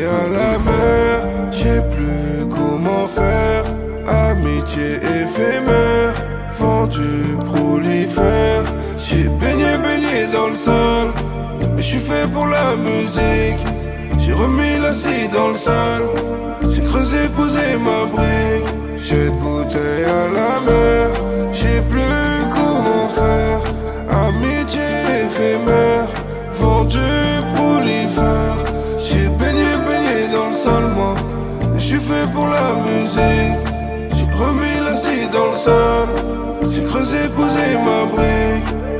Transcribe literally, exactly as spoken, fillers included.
bouteille à la mer, je sais plus comment faire. Amitié éphémère, vendu prolifère. J'ai baigné, baigné dans le sale, mais je suis fait pour la musique. J'ai remis l'acide dans le sale, j'ai creusé, posé ma brique. Cette bouteille à la mer, je sais plus comment faire. Amitié éphémère, vendu prolifère. J'ai baigné, baigné dans le sale, moi, mais je suis fait pour la musique. J'ai remis l'acide dans le sale, j'ai creusé, posé ma brique.